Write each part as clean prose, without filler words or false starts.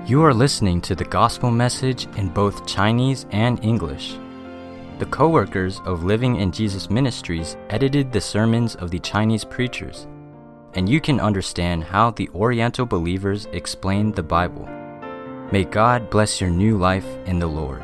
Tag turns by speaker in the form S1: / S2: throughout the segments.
S1: You are listening to the gospel message in both Chinese and English. The co-workers of Living in Jesus Ministries edited the sermons of the Chinese preachers, and you can understand how the Oriental believers explain the Bible. May God bless your new life in the Lord.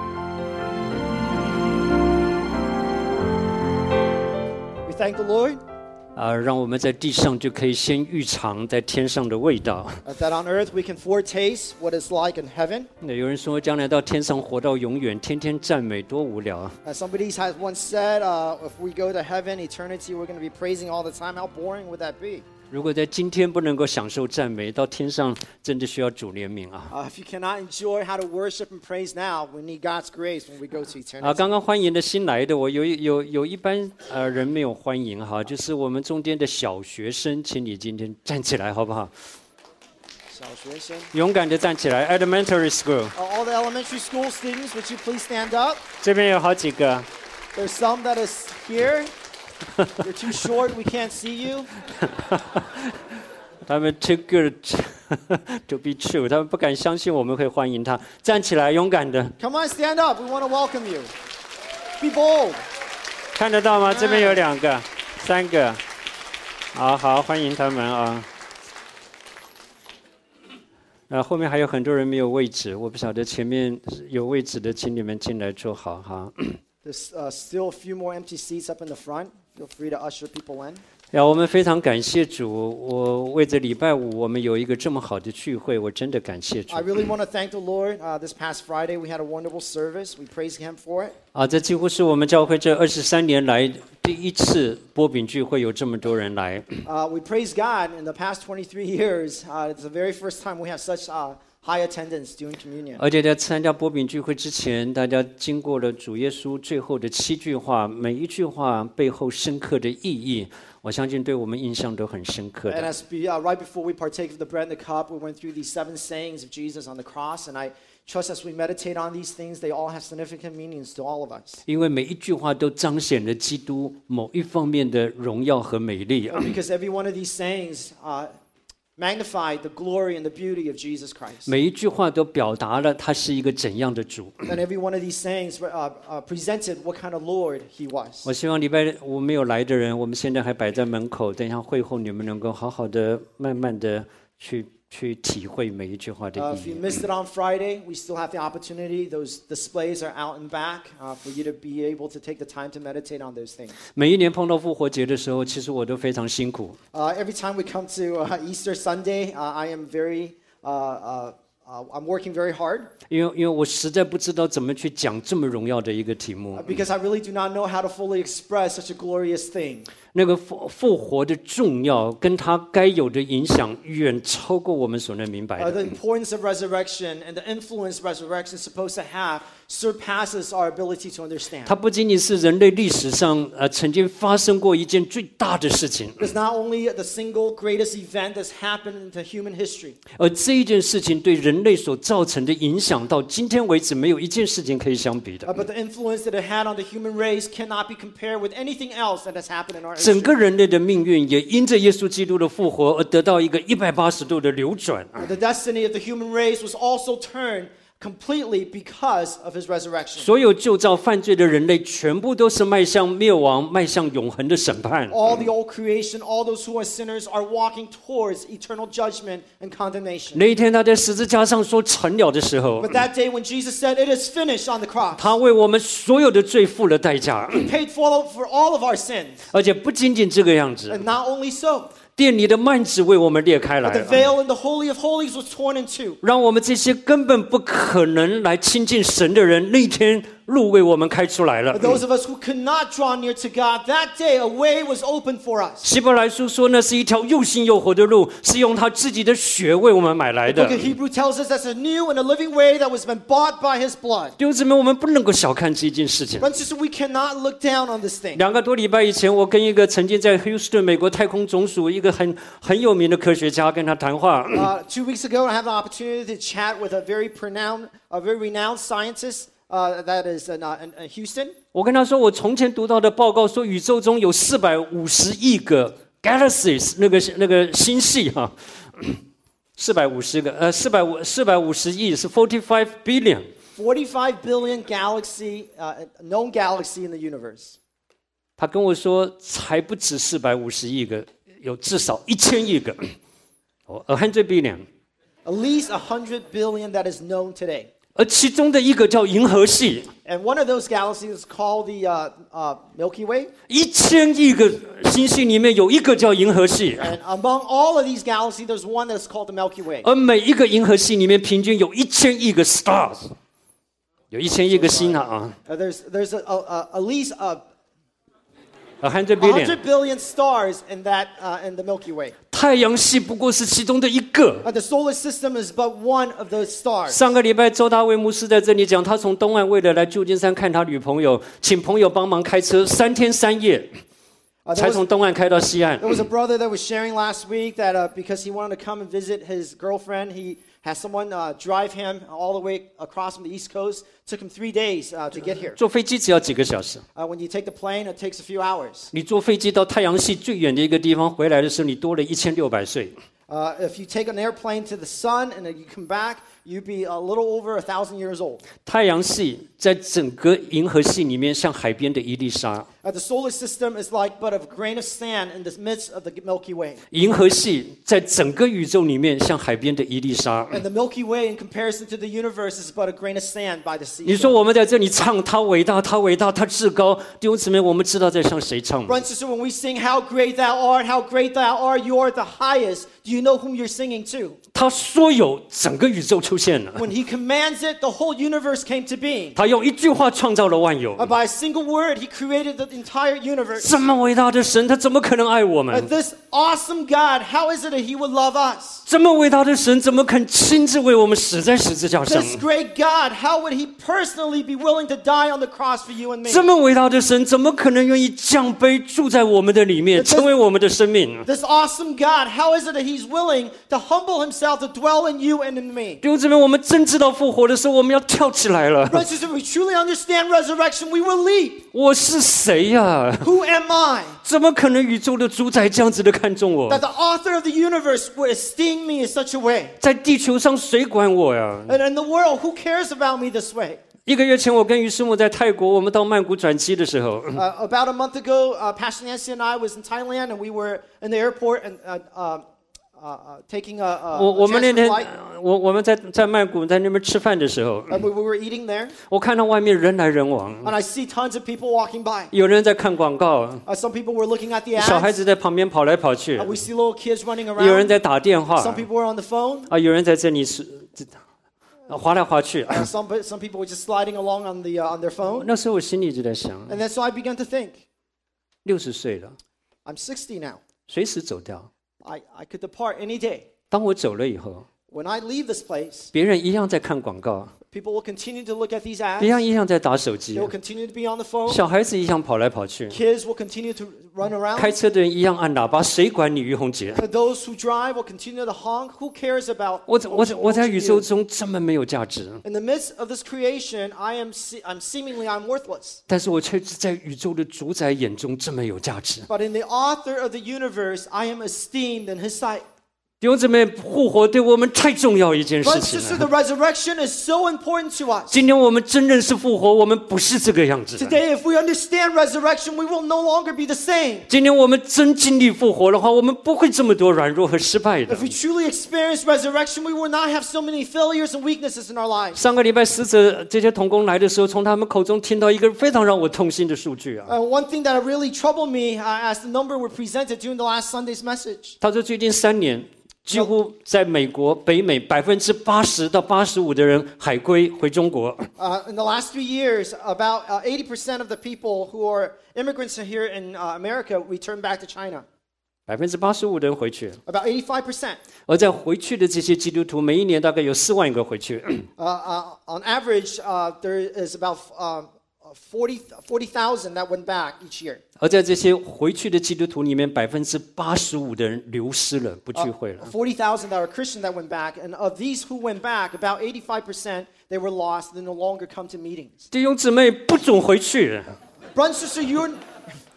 S2: We thank the Lord
S3: 让我们在地上就可以先预尝在天上的味道。
S2: that on earth we can foretaste what it's like in heaven.
S3: 有人说，将来到天上活到永远，天天赞美多无聊啊！
S2: Somebody has once said, if we go to heaven, eternity, we're going to be praising all the time. How boring would that be?
S3: 如果在今天不能够享受赞美，到天上真的需要主怜悯啊！
S2: If you cannot enjoy how to worship and praise now, we need God's grace when we go to eternity.
S3: 刚刚欢迎的新来的，我有一班人没有欢迎哈，就是我们中间的小学生，请你今天站起来好不好？
S2: 小学生，
S3: 勇敢的站起来 ，Elementary School。
S2: all the elementary school students, would you please stand up?
S3: 这边有好几个。
S2: There's some that is here. You're too short, we can't see you.
S3: 他们 too good to be true， 他们不敢相信我们会欢迎他。站起来，勇敢的。
S2: Come on, stand up. We want to welcome you. Be bold.
S3: 看得到吗？这边有2个、3个。好，欢迎他们啊。后面还有很多人没有位置，我不晓得前面有位置的，请你们进来坐好哈。
S2: There's still a few more empty seats up in the front. Feel free to usher people in.
S3: 我们非常感谢主，我为着礼拜五我们有一个这么好的聚会，我真的感谢主。
S2: I really want to thank the Lord. This past Friday we had a wonderful service. We praise Him for it.
S3: 这几乎是我们教会这23年来第一次波饼聚会有这么多人来。
S2: We praise God. In the past 23 years, it's the very first time we have such high attendance during communion.
S3: 而且在参加波饼聚会之前，大家经过了主耶稣最后的7句话，每一句话背后深刻的意义，我相信对我们印象都很深刻的。
S2: And right before we partake of the bread and the cup, we went through these 7 sayings of Jesus on the cross, and I trust as we meditate on these things, they all have significant meanings to all of us.
S3: 因为每一句话都彰显了基督某一方面的荣耀和美丽。
S2: Because every one of these sayings magnified the glory and the beauty of Jesus Christ.
S3: 每一句话都表达了他是一个怎样的主。
S2: And every one of these sayings presented what kind of Lord He was.
S3: 我希望礼拜五没有来的人，我们现在还摆在门口，等一下会后你们能够好好的、慢慢的去体会每一句话的
S2: If
S3: 意
S2: you
S3: 义。
S2: missed it on Friday, we still have the opportunity. Those displays are out and back for you to be able to take the time to meditate on those things.
S3: 每一年碰到复活节的时候，其实我都非常辛苦。
S2: Every time we come to Easter Sunday, I am I'm working very hard
S3: 因为我实在不知道怎么去讲这么荣耀的一个题目。
S2: because I really do not know how to fully express such a glorious thing.
S3: 那个复活的重要跟它该有的影响，远超过我们所能明白
S2: The
S3: 的。
S2: importance of resurrection and the influence resurrection is supposed to have surpasses our ability to understand.
S3: 它不仅仅是人类历史上曾经发生过一件最大的事情，
S2: It's not only the single greatest event that's happened in human history,
S3: 而这一件事情对人类所造成的影响，到今天为止没有一件事情可以相比的。
S2: but the influence that it had on the human race cannot be compared with anything else that has happened in our
S3: 整
S2: history.
S3: 个人类的命运也因着耶稣基督的复活而得到一个180度的流转。
S2: The destiny of the human race was also turned completely because of His resurrection.
S3: 所有旧造犯罪的人类，全部都是迈向灭亡、迈向永恒的审判。
S2: All the old creation, all those who are sinners are walking towards eternal judgment and condemnation.
S3: 那一天他在十字架上说成了的时候，
S2: But that day when Jesus said, "It is finished" on the cross,
S3: 他为我们所有的罪付了代价，
S2: He paid for all of our sins.
S3: 而且不仅仅这个样子，
S2: And not only so,
S3: 殿里的幔子为我们裂开
S2: but the
S3: 来，
S2: veil in the Holy of Holies was torn in two.
S3: 让我们这些根本不可能来亲近神的人，那一天路为我们开出来了。
S2: Those of us who could not draw near to God, that day a way was opened for us.
S3: 希伯来书说，那是一条又新又活的路，是用他自己的血为我们买来
S2: The book
S3: 的。
S2: of Hebrew tells us that's a new and a living way that was been bought by His blood.
S3: 弟兄姊妹，我们不能够小看这件事情。
S2: But just we cannot look down on this thing.
S3: 2个多礼拜以前，我跟一个曾经在 Houston 美国太空总署一个很有名的科学家跟他谈话。
S2: 2 weeks ago, I had the opportunity to chat with a very renowned scientist that is in Houston.
S3: 我跟他说，我从前读到的报告说，宇宙中有450亿个 galaxies， 那个星系哈。 450亿是45 billion。
S2: 45 billion galaxy, known galaxy in the universe.
S3: 他跟我说，才不止450亿个，有至少1000亿个。100 billion。
S2: At least 100 billion that is known today.
S3: 而其中的一个叫银河系，
S2: And one of those galaxies is called the Milky Way.
S3: 1000亿个星系里面有一个叫银河系，
S2: And among all of these galaxies, there's one that's called the Milky Way.
S3: 而每一个银河系里面平均有1000亿个 stars， 有1000亿个星啊
S2: There's at least
S3: ，100 billion。
S2: 100 billion stars in that in the Milky Way.
S3: 太阳系不过是其中的一个。
S2: The solar system is but one of those stars.
S3: 上个礼拜周大卫牧师在这里讲，他从东岸为了来旧金山看他女朋友，请朋友帮忙开车3天3夜，才从东岸开到西岸。
S2: There was a brother that was sharing last week that because he wanted to come and visit his girlfriend, he had someone drive him all the way across from the East Coast. Took him 3 days to get here.
S3: 坐飞机只要几个小时。
S2: When you take the plane, it takes a few hours.
S3: 你坐飞机到太阳系最远的一个地方回来的时候，你多了1600岁。
S2: If you take an airplane to the sun and then you come back, you'd be a little over 1,000 years old.
S3: 太阳系在整个银河系里面像海边的一粒沙。
S2: The solar system is like but a grain of sand in the midst of the Milky Way.
S3: 银河系在整个宇宙里面像海边的一粒沙。
S2: And the Milky Way in comparison to the universe is but a grain of sand by the sea.
S3: 你说我们在这里唱他伟大，他伟大，他至高，弟兄姊妹，我们知道在向谁唱吗？
S2: Brothers and sisters, when we sing how great thou art, how great thou art, you are the highest, do you know whom you're singing to?
S3: 他说有，整个宇宙出现了。
S2: When he commands it, the whole universe came to being.
S3: 他用一句话创造了万有。
S2: By a single word, he created the entire universe.
S3: 这么伟大的神，他怎么可能爱我们？
S2: This awesome God, how is it that he would love us?
S3: 这么伟大的神，怎么肯亲自为我们死在十字架上？
S2: This great God, how would he personally be willing to die on the cross for you and me?
S3: 这么伟大的神，怎么可能愿意降卑住在我们的里面，成为我们的生命？
S2: This awesome God, how is it that he's willing to humble himself to dwell in you and in me?
S3: 弟兄姊妹，我们真知道复活的时候，我们要跳起来了。
S2: Brothers and sisters, we truly understand resurrection, we will leap.
S3: 我是谁呀？
S2: Who am I?
S3: 怎么可能宇宙的主宰这样子的看重我？
S2: That the author of the universe would esteem me in such a way.
S3: 在地球上谁管我呀？
S2: And in the world, who cares about me this way?
S3: 1个月前，我跟于师母在泰国，我们到曼谷转机的时候，
S2: About a month ago, Pastor Nancy and I was in Thailand, and we were in the airport and taking a
S3: 我们那
S2: transfer
S3: 天
S2: flight.
S3: 我们在曼谷在那边吃饭的时候，
S2: And we were eating there,
S3: 我看到外面人来人往，
S2: and I see tons of people walking by.
S3: 有人在看广告，
S2: Some people were looking at the
S3: 小孩
S2: ads.
S3: 子在旁边跑来跑去，
S2: We see little kids running
S3: 有人
S2: around.
S3: 在打电
S2: Some
S3: 话，
S2: people were on the phone.
S3: 有人在这里是滑来滑去。
S2: Some people were just sliding along on their phone.
S3: 那时候我心里就在想，
S2: And then so I began to think,
S3: 60岁了，
S2: I'm 60 now.
S3: 随时走掉。
S2: I could depart any day.
S3: 当我走了以后，
S2: When I leave this place,
S3: 别人一样在看广告，
S2: people will continue to look at these
S3: 别
S2: ads.
S3: 人一样在打手
S2: They
S3: 机，
S2: will continue to be on the phone.
S3: 小孩子一样跑来跑去，
S2: Kids will continue to run
S3: 开
S2: around.
S3: 车的人一样按喇叭，谁管你于洪杰？
S2: Those who drive will continue to honk. Who cares about
S3: 我
S2: what
S3: 我在
S2: you
S3: 宇宙
S2: do?
S3: 中这么没有价值，
S2: In the midst of this creation, I'm seemingly I'm worthless.
S3: 但是我却在宇宙的主宰眼中这么有价值。
S2: But in the author of the universe, I am esteemed in his sight.
S3: 弟兄姊妹，复活对我们太重要一件事
S2: Brothers and
S3: 情
S2: sisters,
S3: 了。
S2: the resurrection is so important to us.
S3: 今天我们真认识复活，我们不是这个样子的。
S2: Today, if we understand resurrection, we will no longer be the same.
S3: 今天我们真经历复活的话，我们不会这么多软弱和失败的
S2: If。we truly experience resurrection, we will not have so many failures and weaknesses in our lives.
S3: 上个礼拜使者这些同工来的时候，从他们口中听到一个非常让我痛心的数据啊。
S2: One thing that really troubled me as the number were presented during the last Sunday's message.
S3: 他说，最近3年，几乎在美国、北美80%到85%的人海归回中国。
S2: In the last 3 years, about 80% of the people who are immigrants here in America returned back to China.
S3: 85%的人回去，
S2: About 85%.
S3: 而在回去的这些基督徒，每一年大概有4万个回去。
S2: On average, there is about 40,000 that went back each year.
S3: 而在这些回去的基督徒里面，85%的人流失了，不聚会了。
S2: 40,000 that are Christian that went back, and of these who went back, about 85% they were lost. They no longer come to meetings.
S3: 弟兄姊妹，不准回去。
S2: Brothers and sisters,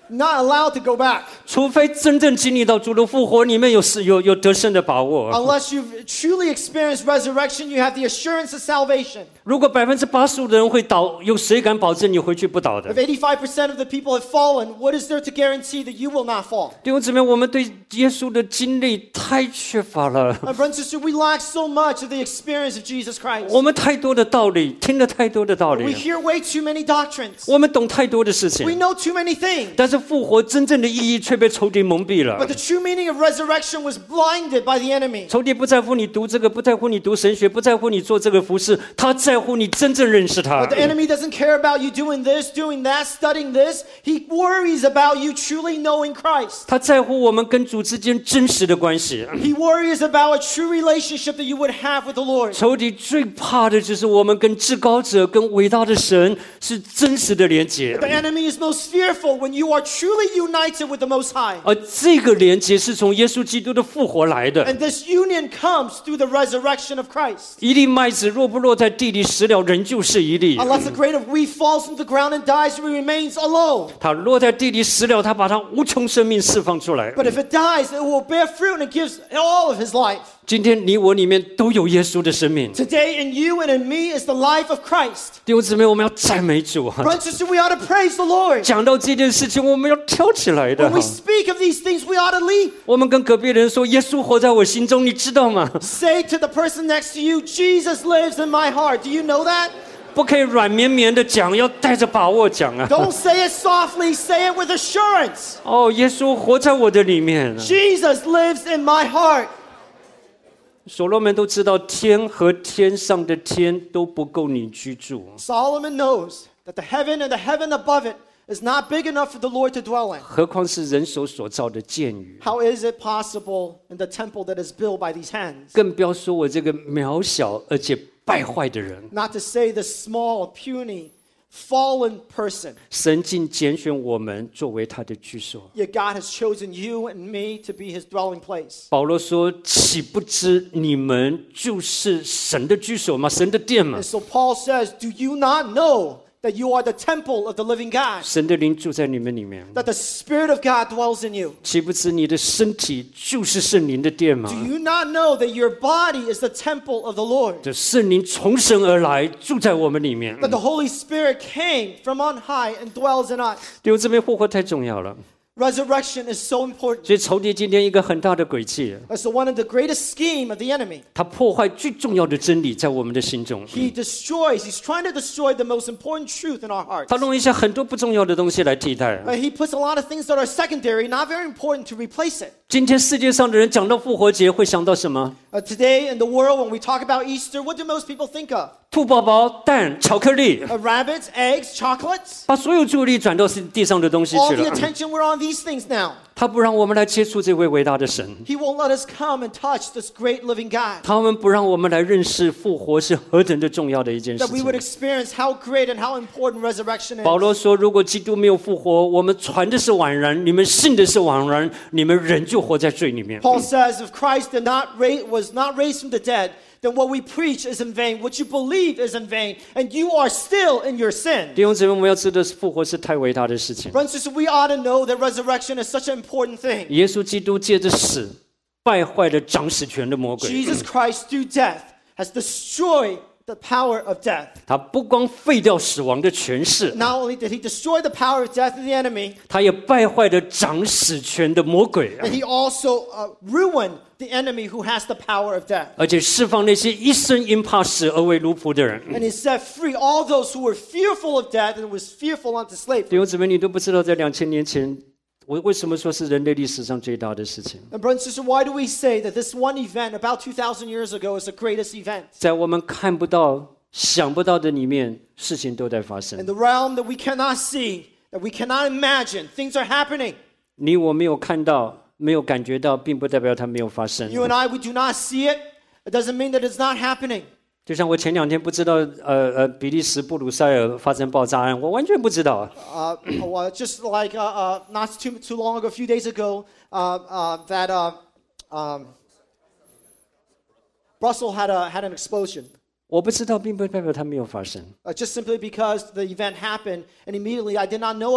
S2: not allowed to go back
S3: 除非真正经历到主的复活，你们有得胜的把握。
S2: unless you've truly experienced resurrection. You have the assurance of salvation.
S3: 如果85%的人会倒，有谁敢保证你回去不倒的？
S2: If 85% of the people have fallen, what is there to guarantee that you will not fall?
S3: 弟兄姊妹，我们对耶稣的经历太缺乏了，
S2: My brothers and sisters, we lack so much of the experience of Jesus Christ.
S3: 我们太多的道理，听了太多的道
S2: We
S3: 理，
S2: hear way too many doctrines.
S3: 我们懂太多的事
S2: We
S3: 情，
S2: know too many things.
S3: 但是复活真正的意义却被仇敌蒙蔽
S2: But
S3: 了。
S2: the true meaning of resurrection was blinded by the enemy.
S3: 仇敌不在乎你读这个，不在乎你读神学，不在乎你做这个服饰，他在乎你真正认识他
S2: But。the enemy doesn't care about you doing this, doing that, studying this. He worries about you truly knowing Christ.
S3: 他在乎我们跟主之间真实的关系。
S2: He worries about a true relationship that you would have with the Lord.
S3: 仇敌最怕的就是我们跟至高者、跟伟大的神是真实的连结，
S2: The enemy is most fearful when you are truly united with the Most High.
S3: 而这个连结是从耶稣基督的复活来的。
S2: And this union comes through the resurrection of Christ.
S3: 一粒麦子若不落在地里死了，仍旧是一粒；
S2: Unless a grain of wheat falls into the ground and dies, it remains alone.
S3: 它落在地里死了，他把它无穷生命释放出来。
S2: But if it dies, it will bear fruit and it gives all of his life.
S3: 今天你我里面都有耶稣的生命，
S2: Today in you and in me is the life of Christ.
S3: 弟兄姊妹，我们要赞美主啊！
S2: Brothers and sisters, we ought to praise the Lord.
S3: 讲到这件事情，我们要跳起来的
S2: When。we speak of these things, we ought to leap.
S3: 我们跟隔壁人说：“耶稣活在我心中，你知道吗？”
S2: Say to the person next to you, Jesus lives in my heart. Do you know that?
S3: 不可以软绵绵的讲，要带着把握讲啊！
S2: Don't say it softly, say it with assurance.
S3: 哦，耶稣活在我的里面。
S2: Jesus lives in my heart.
S3: 所罗门都知道，天和天上的天都不够你居住，
S2: Solomon knows that the heaven and the heaven above it is not big enough for the Lord to dwell in.
S3: 何况是人手所造的殿宇，
S2: How is it possible in the temple that is built by these hands?
S3: 更不要说我这个渺小而且败坏的人。
S2: Not to say the small, puny, fallen person.
S3: 神竟拣选我们作为他的居所。
S2: Yet God has chosen you and me to be his dwelling place.
S3: 保罗说：“岂不知你们就是神的居所吗？神的殿吗
S2: And？ so Paul says, do you not know that you are the temple of the living God?
S3: 神的灵住在你们里面。
S2: That the Spirit of God dwells in you?
S3: 岂不知你的身体就是圣灵的殿吗？
S2: Do you not know that your body is the temple of the Lord?
S3: 这圣灵从神而来，住在我们里面。
S2: That the Holy Spirit came from on high and dwells in us.
S3: 弟兄姊妹，复活太重要了。
S2: Resurrection is so important.
S3: 所以仇敌今天一个很大的诡计，
S2: That's the one of the greatest scheme of the enemy.
S3: 他破坏最重要的真理在我们的心中，
S2: He's trying to destroy the most important truth in our hearts.
S3: 他弄一些很多不重要的东西来替代。
S2: He puts a lot of things that are secondary, not very important, to replace it.
S3: 今天世界上的人讲到复活节，会想到什么？
S2: Today in the world, when we talk about Easter, what do most people think of?
S3: 兔宝宝、蛋、巧克力，
S2: Rabbits, eggs, chocolates.
S3: 把所有注意力转到地上的东西
S2: All
S3: 去
S2: the
S3: 了。
S2: attention, we're on these things now.
S3: 他不让我们来接触这位伟大的神，
S2: He won't let us come and touch this great living God.
S3: 他们不让我们来认识复活是何等的重要的一件事
S2: That we would
S3: 情。
S2: experience how great and how important resurrection
S3: 保
S2: is.
S3: 罗说：“如果基督没有复活，我们传的是枉然，你们信的是枉然，你们仍旧活在罪里面。”
S2: Paul says, if Christ was not raised from the dead, then what we preach is in vain, what you believe is in vain, and you are still in your sin.
S3: 弟兄姊妹，我们要知道复活是太伟大的事情。
S2: Brothers and sisters, we ought to know that resurrection is such an important thing.
S3: 耶稣基督借着死败坏了掌死权的魔鬼，
S2: Jesus Christ, through death, has destroyed the power of death.
S3: 他不光废掉死亡的权势，
S2: Not only did he destroy the power of death of the enemy,
S3: 他也败坏了掌死权的魔鬼，
S2: and he also ruined the enemy who has the power of death.
S3: 而且释放那些一生因怕死而为奴仆的人。
S2: And he set free all those who were fearful of death and was fearful unto
S3: 弟
S2: slavery.
S3: 兄姊妹，你都不知道，在2000年前，我为什么说是人类历史上最大的事情？
S2: And brothers and sisters, why do we say that this one event about 2,000 years ago is the greatest event?
S3: 在我们看不到、想不到的里面，事情都在发生
S2: In。the realm that we cannot see, that we cannot imagine, things are happening.
S3: 你我没有看到、没有感觉到，并不代表它没有发生。
S2: You and I, we do not see it. It doesn't mean that it's not happening.
S3: 就像我前2天不知道，比利时布鲁塞尔发生爆炸案，我完全不知道。
S2: Well, just like not too long ago, a few days ago, that Brussels had an explosion.
S3: 我不知道，并不代表它没有发生。
S2: Just simply because the event happened and immediately I did not know of it, it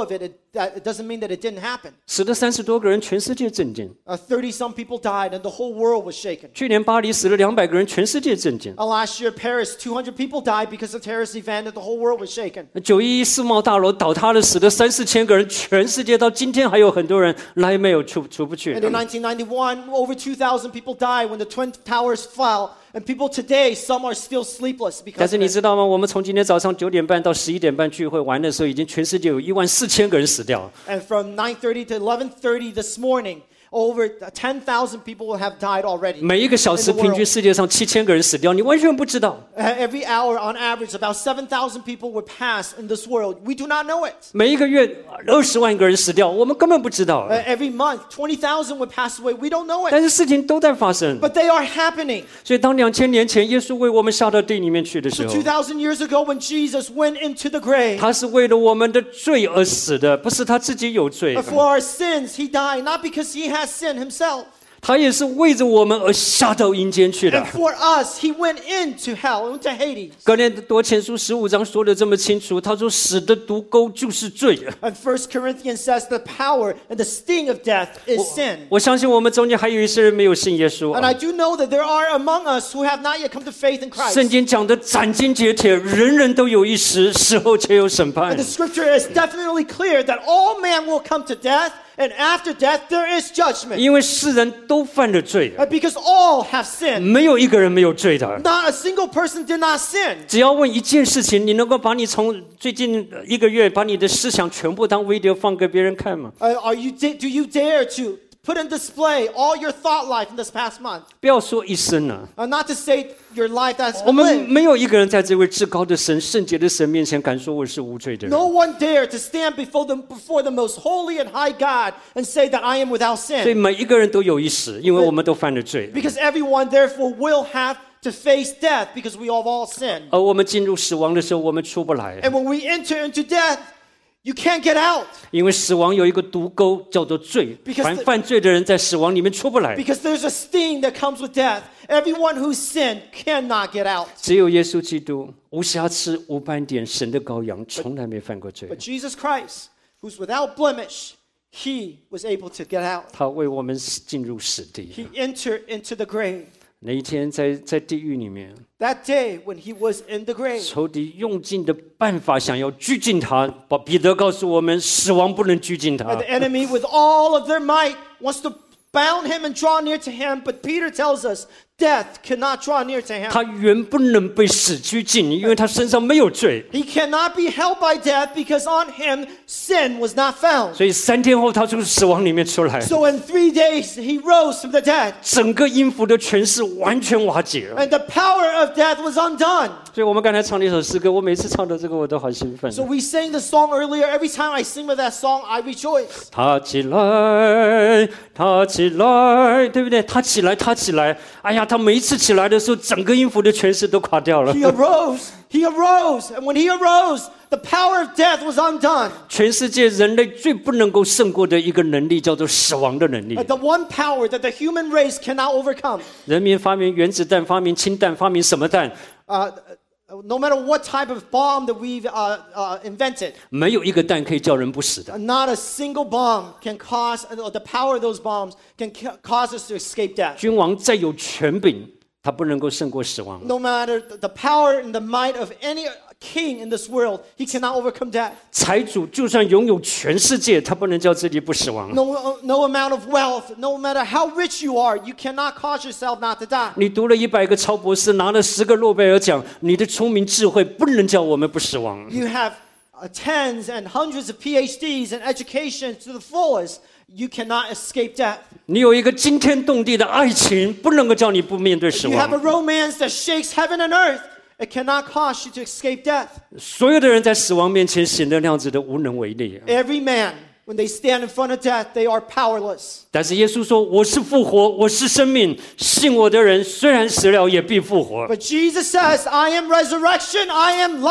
S2: it doesn't mean that it didn't happen.
S3: 死了30多个人，全世界震惊。
S2: 30 some people died and the whole world was shaken.
S3: 去年巴黎死了200个人，全世界震惊。
S2: Last year, Paris, 200 people died because of terrorist event and the whole world was shaken.
S3: 911世贸大楼倒塌了，死了3、4千个人，全世界到今天还有很多人来没有出不去。
S2: And in 1991, over 2,000 people died when the Twin Towers fell. And people today, some are still sleepless
S3: 但
S2: because
S3: 是
S2: of
S3: 你
S2: it.
S3: 知道吗？我们从今天早上9点半到11点半聚会完的时候，已经全世界有14000个人死掉。
S2: And from 9:30 to 11:30 this morning, over 10,000 people will have died already.
S3: 每一个小时
S2: in the
S3: 平均
S2: world.
S3: 世界上7000个人死掉，你完全不知道。
S2: Every hour, on average, about 7,000 people would pass in this world. We do not know it.
S3: 每一个月20万个人死掉，我们根本不知道。
S2: Every month, 20,000 would pass away. We don't know
S3: 但
S2: it.
S3: 是事情都在发生。
S2: But they are happening.
S3: 所以当2000年前耶稣为我们下到地里面去的时
S2: So
S3: 候，
S2: 2,000 years ago, when Jesus went into the grave,
S3: 他是为了我们的罪而死的，不是他自己有罪。
S2: for our sins, he died, not because he has sinned himself.
S3: 他也是为着我们而下到阴间去的
S2: And。for us, he went into hell, into Hades.
S3: 哥林多前书15章说的这么清楚，他说死的毒钩就是罪。
S2: And 1 Corinthians says the power and the sting of death is sin.
S3: 我相信我们中间还有一些人没有信耶稣
S2: And I do know that there are among us who have not yet come to faith in
S3: 圣
S2: Christ.
S3: 经讲的斩钉截铁，人人都有一死，死后且有审判
S2: And the。scripture is definitely clear that all man will come to death, and after death there is judgment.
S3: 因为世人都犯了罪，
S2: Because all have sinned.
S3: 没有一个人没有罪的。
S2: Not a single person did not sin.
S3: 只要问一件事情，你能够把你从最近1个月把你的思想全部当 video 放给别人看吗？
S2: Do you dare to put on display all your thought life in this past month?
S3: 不要说一生了，
S2: Not to say your life that's
S3: 我
S2: been
S3: 们
S2: lived.
S3: 没有一个人在这位至高的神、圣洁的神面前敢说我是无罪的人。
S2: No one dare to stand before the most holy and high God and say that I am without
S3: 所以
S2: sin.
S3: 每一个人都有一死，因为我们都犯了罪。
S2: Because everyone therefore will have to face death because we have all sinned.
S3: 而我们进入死亡的时候，我们出不来，
S2: And when we enter into death, you can't get out
S3: 因为死亡有一个毒钩叫做罪，
S2: Because
S3: 凡犯罪的人在死亡里面出不来。
S2: because there's a sting that comes with death. Everyone who sinned cannot get out.
S3: 只有耶稣基督无瑕疵、无斑点，神的羔羊，从来没犯过罪。
S2: But Jesus Christ, who's without blemish, he was able to get out.
S3: 他为我们进入死地。
S2: He entered into the grave.
S3: 那一天在地狱里面，
S2: That day when he was in the grave,
S3: 仇敌用尽的办法想要拘禁他。彼得告诉我们，死亡不能拘禁他
S2: the。enemy with all of their might wants to bound him and draw near to him. But Peter tells us death cannot draw near to him.
S3: 他原不能被死拘禁，因为他身上没有罪。
S2: He cannot be held by death because on him sin was not found.
S3: 所以3天后，他从死亡里面出来，
S2: So in 3 days he rose from the dead.
S3: 整个阴府的权势完全瓦解了。
S2: And the power of death was undone.
S3: 所以我们刚才唱了一首诗歌，我每次唱到这个我都好兴奋。
S2: So we sang the song earlier. Every time I sing with that song, I rejoice.
S3: 他起来，他起来，对不对？他起来，他起来。哎呀，他每一次起来的时候，整个音符的权势都垮掉了。
S2: He arose. He arose. And when he arose, the power of death was undone.
S3: 全世界人类最不能够胜过的一个能力，叫做死亡的能力。
S2: The one power that the human race cannot overcome.
S3: 人民发明原子弹，发明氢弹，发明什么弹？
S2: No matter what type of bomb that we've invented,
S3: 没有一个弹可以叫人不死的。
S2: not a single bomb can cause, the power of those bombs can cause us to escape death.
S3: 君王再有权柄，他不能够胜过死亡。
S2: No matter the power and the might of any king in this world, he cannot overcome death.
S3: 财主就算拥有全世界，他不能叫自己不死亡。
S2: No amount of wealth, no matter how rich you are, you cannot cause yourself not to die.
S3: 你读了100个超博士，拿了10个诺贝尔奖，你的聪明智慧不能叫我们不死亡。
S2: You have tens and hundreds of PhDs and education to the fullest. You cannot escape death.
S3: 你有一个惊天动地的爱情，不能够叫你不面对死
S2: You have a
S3: 亡。
S2: romance that shakes heaven and earth. It cannot cause you to escape death.
S3: 所有的人在死亡面前显得那样子的无能为力。
S2: Every man, when they stand in front of death, they are powerless.
S3: 但是耶稣说：“我是复活，我是生命，信我的人虽然死了，也必复活。”
S2: But Jesus says, I am resurrection, I am life.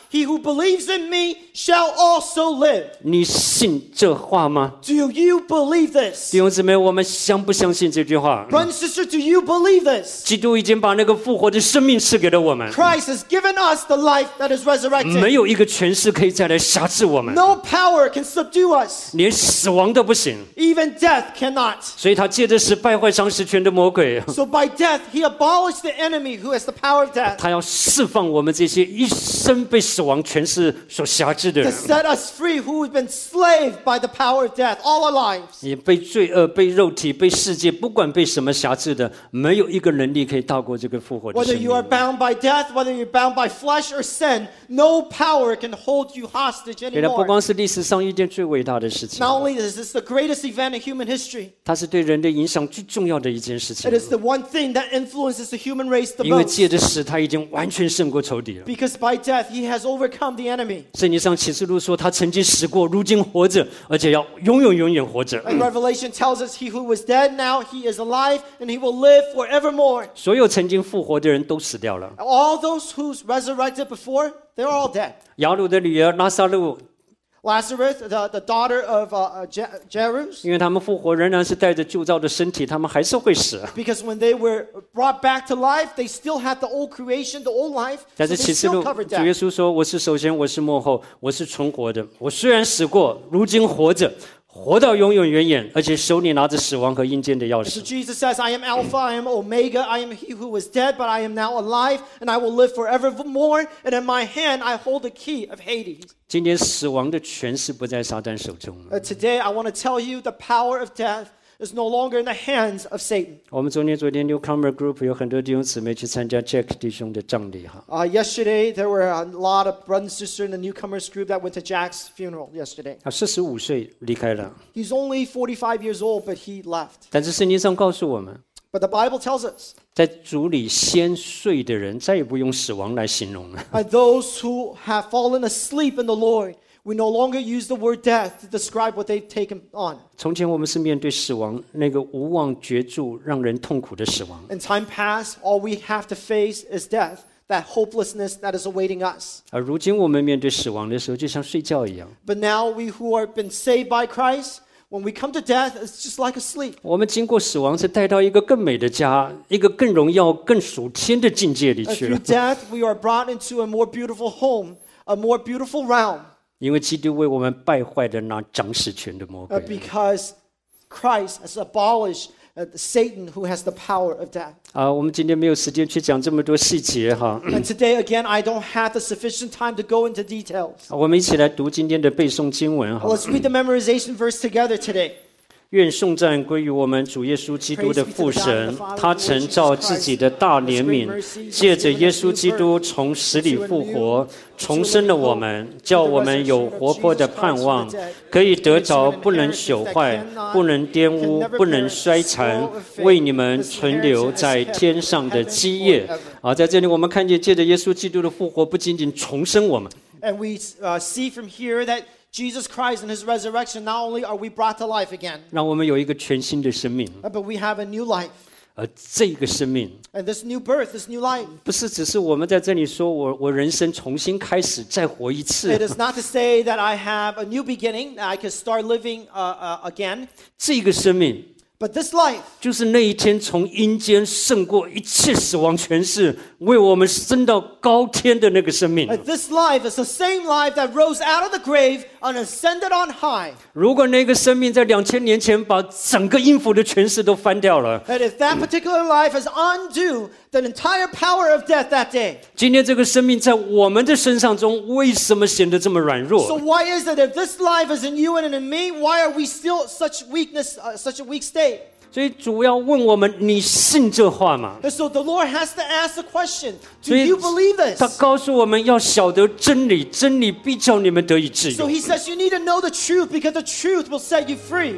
S2: he who believes in me shall also live.
S3: 你信这话吗？
S2: Do you believe this?
S3: 弟兄姊妹，我们相不相信这句话？
S2: Brother and sister, do you believe this?
S3: 基督已经把那个复活的生命赐给了我们，
S2: Christ has given us the life that is
S3: 没
S2: resurrected.
S3: 有一个权势可以再来辖制我们，
S2: No power can subdue us.
S3: 连死亡都不行。
S2: Even death cannot.
S3: 所以他借着死败坏掌死权的魔鬼，
S2: So by death, he abolished the enemy who has the power of death
S3: 他要释放我们这些一生被死亡权势所辖制的
S2: to
S3: 人，
S2: set us free who have been slaved by the power of death all our lives.
S3: 也被罪恶、被肉体、被世界，不管被什么辖制的，没有一个能力可以大过这个复活的
S2: Whether
S3: 生
S2: you are
S3: 命。
S2: bound by death, whether you're bound by flesh or sin, no power can hold you hostage
S3: 对的，不
S2: anymore.
S3: 光是历史上一件最伟大的事情，
S2: Not only is this the greatest event in human history,
S3: 它是对人的影响最重要的一件事情
S2: it。is the one thing that influences the human race the
S3: 因为
S2: most.
S3: 借着死，他已经完全胜过仇敌了。
S2: Because by death, he has overcome the enemy.
S3: 圣经上启示录说，他曾经死过，如今活着，而且要永远活着。
S2: And Revelation tells us he who was dead, now he is alive, and he will live forevermore.
S3: 所有曾经复活的人都死掉了。
S2: All those who's resurrected before, they're all dead.
S3: 雅鲁的女儿拉萨路，
S2: Lazarus, the daughter of Jairus,
S3: 因为他们复活仍然是带着旧造的身体，他们还是会死。
S2: because when they were brought back to life, they still had the old creation, the old life,
S3: 但
S2: so
S3: 是
S2: they
S3: 启示
S2: still
S3: 录，
S2: covered
S3: 主耶
S2: death.
S3: 稣说：“我是首先，我是末后，我是存活的。我虽然死过，如今活着，活到永远，而且手里拿着死亡和阴间的钥
S2: So
S3: 匙。”
S2: Jesus says, I am Alpha, I am Omega, I am he who was dead, but I am now alive, and I will live forevermore, and in my hand I hold the key of Hades.
S3: 今天死亡的权势不在撒旦手中。
S2: Today, I want to tell you the power of death is no longer in the hands of Satan.
S3: 我们昨天 Newcomer Group 有很多弟兄姊妹去参加 Jack 弟兄的葬礼哈。
S2: Yesterday, there were a lot of brothers and sisters in the newcomers group that went to Jack's funeral yesterday.
S3: 他45岁离开了，
S2: He's only 45 years old, but he left.
S3: 但是圣经上告诉我们，
S2: But the Bible tells us
S3: 在主里先睡的人，再也不用死亡来形容了。
S2: those who have fallen asleep in the Lord, we no longer use the word death to describe what they've taken on.
S3: 从前我们是面对死亡，那个无望绝助、让人痛苦的死亡。
S2: In time past, all we have to face is death, that hopelessness that is awaiting us.
S3: 而如今我们面对死亡的时候，就像睡觉一样。
S2: But now we who have been saved by Christ, when we come to death, it's just like a sleep.
S3: 我们经过死亡，是带到一个更美的家，一个更荣耀、更属天的境界里去
S2: Through
S3: 了。
S2: death, we are brought into a more beautiful home, a more beautiful realm,
S3: 因为基督为我们败坏了那掌死权的魔鬼。
S2: because Christ has abolished Satan, who has the power of death.
S3: 我们今天没有时间去讲这么多细节哈。
S2: And today, again, I don't have the sufficient time to go into details.
S3: 我们一起来读今天的背诵经文哈。
S2: Let's read the memorization verse together today.
S3: 愿颂赞归于我们主耶稣基督的父神，他曾照自己的大怜悯，借着耶稣基督从死里复活，重生了我们，叫我们有活泼的盼望，可以得着不能朽坏、不能玷污、不能衰残，为你们存留在天上的基业。在这里我们看见，借着耶稣基督的复活，不仅仅重生我们，
S2: And we see from here that Jesus Christ and his resurrection, not only are we brought to life again,
S3: 让我们有一个全新的生命。
S2: but we have a new life.
S3: 而这个生命，
S2: And this new birth, this new life,
S3: 不是只是我们在这里说我人生重新开始，再活一次。
S2: it is not to say that I have a new beginning, that I can start living again.
S3: 这个生命
S2: But this life
S3: 就是那一天从阴间胜过一切死亡权势，为我们升到高天的那个生命。
S2: this life is the same life that rose out of the grave and ascended on high.
S3: 如果那个生命在2000年前把整个阴府的权势都翻掉了，
S2: And if that particular life has undo the entire power of death that day,
S3: 今天这个生命在我们的身上中，为什么显得这么软
S2: so
S3: 弱？
S2: why is it if this life is in you and in me, why are we still such weakness, such a weak state?
S3: 所以主要问我们：你信这话吗？
S2: And so the Lord has to ask the question,
S3: 所
S2: do
S3: 以
S2: you believe
S3: 他
S2: this?
S3: 告诉我们要晓得真理，真理必叫你们得以自
S2: So
S3: 由。
S2: he says you need to know the truth because the truth will set you free.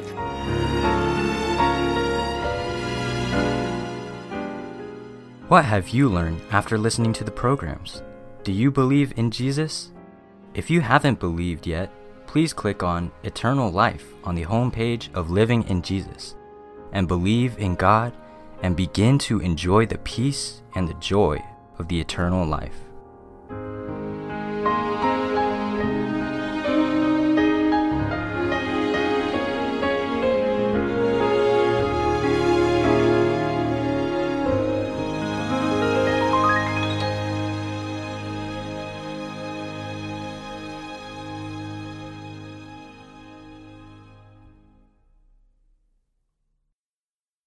S1: What have you learned after listening to the programs? Do you believe in Jesus? If you haven't believed yet, please click on Eternal Life on the homepage of Living in Jesus and believe in God and begin to enjoy the peace and the joy of the eternal life.